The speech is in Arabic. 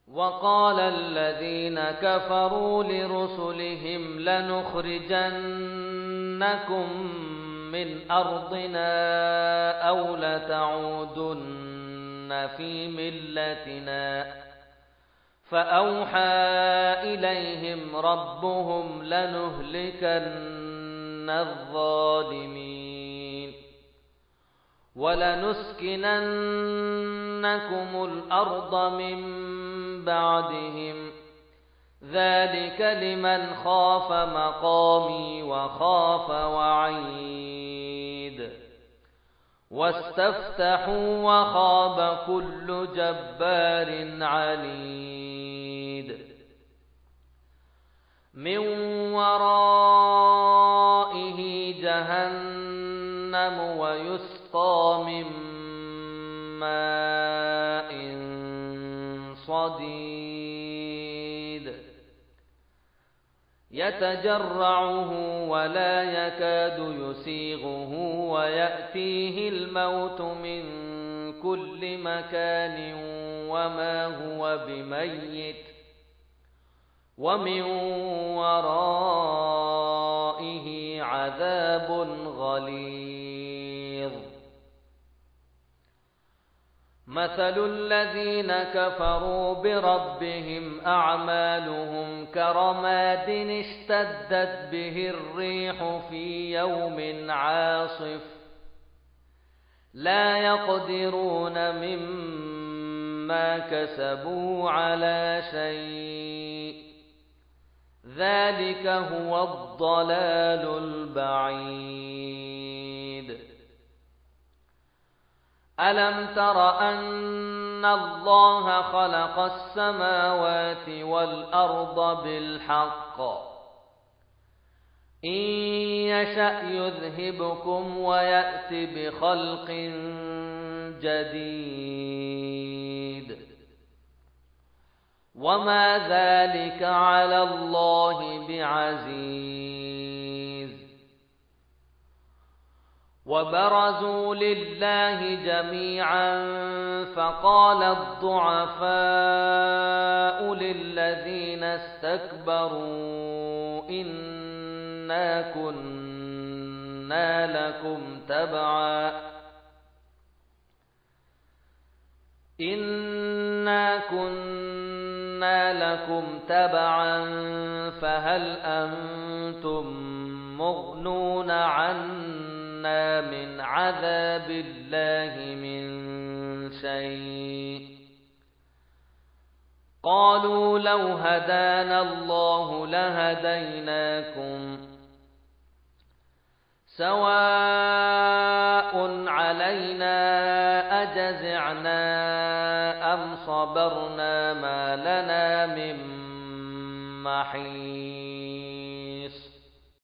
وقال الذين كفروا لرسلهم لنخرجنكم من أرضنا أو لتعودن في ملتنا فأوحى إليهم ربهم لنهلكن الظالمين ولنسكننكم الأرض من بعدهم ذلك لمن خاف مقامي وخاف وعيد واستفتحوا وخاب كل جبار عنيد من ورائه جهنم ويسقى من ماء صديد يتجرعه ولا يكاد يسيغه ويأتيه الموت من كل مكان وما هو بميت ومن ورائه عذاب غليظ مثل الذين كفروا بربهم أعمالهم كرماد اشتدت به الريح في يوم عاصف لا يقدرون مما كسبوا على شيء ذلك هو الضلال البعيد ألم تر أن الله خلق السماوات والأرض بالحق إن يشأ يذهبكم ويأت بخلق جديد وما ذلك على الله بعزيز وبرزوا لله جميعا فقال الضعفاء للذين استكبروا إنا كنا لكم تبعا فهل أنتم مغنون عنا من عذاب الله من شيء قالوا لو هدانا الله لهديناكم سواء علينا أجزعنا أم صبرنا ما لنا من محيص